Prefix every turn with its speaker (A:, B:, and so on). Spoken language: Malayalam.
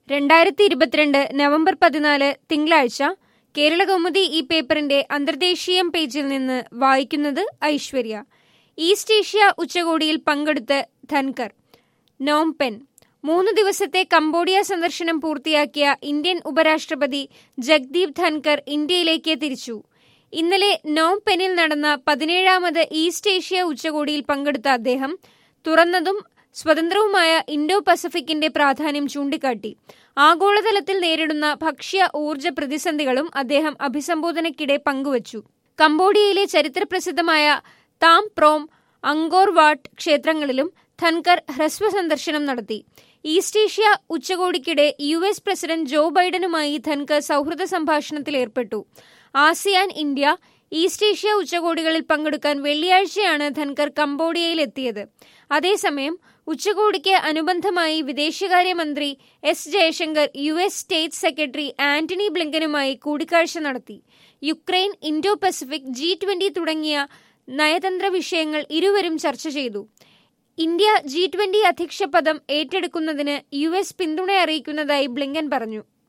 A: 2022 നവംബർ 14 തിങ്കളാഴ്ച കേരളകൗമുദി ഈ പേപ്പറിന്റെ അന്തർദേശീയം പേജിൽ നിന്ന് വായിക്കുന്നത് ഐശ്വര്യ. ഈസ്റ്റ് ഏഷ്യ ഉച്ചകോടിയിൽ പങ്കെടുത്ത് ധൻകർ. നോംപെൻ. 3 ദിവസത്തെ കംബോഡിയ സന്ദർശനം പൂർത്തിയാക്കിയ ഇന്ത്യൻ ഉപരാഷ്ട്രപതി ജഗ്ദീപ് ധൻകർ ഇന്ത്യയിലേക്ക് തിരിച്ചു. ഇന്നലെ നോംപെനിൽ നടന്ന 17ാമത് ഈസ്റ്റ് ഏഷ്യ ഉച്ചകോടിയിൽ പങ്കെടുത്ത അദ്ദേഹം തുറന്നതും സ്വതന്ത്രവുമായ ഇൻഡോ പസഫിക്കിന്റെ പ്രാധാന്യം ചൂണ്ടിക്കാട്ടി. ആഗോളതലത്തിൽ നേരിടുന്ന ഭക്ഷ്യ ഊർജ്ജ പ്രതിസന്ധികളും അദ്ദേഹം അഭിസംബോധനയ്ക്കിടെ പങ്കുവച്ചു. കംബോഡിയയിലെ ചരിത്രപ്രസിദ്ധമായ താം പ്രോം, അങ്കോർ വാട്ട് ക്ഷേത്രങ്ങളിലും ധൻകർ ഹ്രസ്വ സന്ദർശനം നടത്തി. ഈസ്റ്റ് ഏഷ്യ ഉച്ചകോടിക്കിടെ US പ്രസിഡന്റ് ജോ ബൈഡനുമായി ധൻകർ സൗഹൃദ സംഭാഷണത്തിലേർപ്പെട്ടു. ആസിയാൻ, ഇന്ത്യ, ഈസ്റ്റ് ഏഷ്യ ഉച്ചകോടികളിൽ പങ്കെടുക്കാൻ വെള്ളിയാഴ്ചയാണ് ധൻകർ കംബോഡിയയിലെത്തിയത്. അതേസമയം ഉച്ചകോടിക്ക് അനുബന്ധമായി വിദേശകാര്യമന്ത്രി S Jaishankar US state secretary Antony ബ്ലിങ്കനുമായി കൂടിക്കാഴ്ച നടത്തി. യുക്രൈൻ, ഇൻഡോ പസഫിക്, G20 തുടങ്ങിയ നയതന്ത്ര വിഷയങ്ങൾ ഇരുവരും ചർച്ച ചെയ്തു. ഇന്ത്യ G20 അധ്യക്ഷ പദം ഏറ്റെടുക്കുന്നതിന് US പിന്തുണ അറിയിക്കുന്നതായി ബ്ലിങ്കൻ പറഞ്ഞു.